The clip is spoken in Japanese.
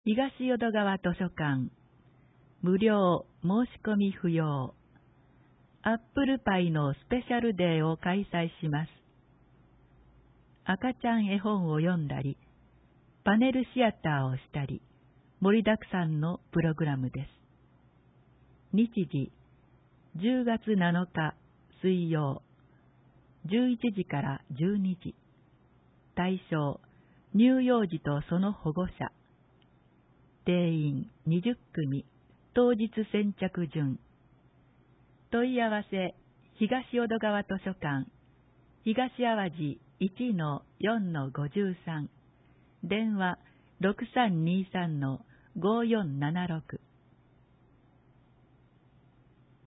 東淀川図書館、無料申し込み不要、アップルパイのスペシャルデーを開催します。赤ちゃん絵本を読んだり、パネルシアターをしたり、盛りだくさんのプログラムです。日時、10月7日水曜、11時から12時。対象、乳幼児とその保護者。定員20組、当日先着順。問い合わせ、東淀川図書館、東淡路 1-4-53、電話 6323-5476。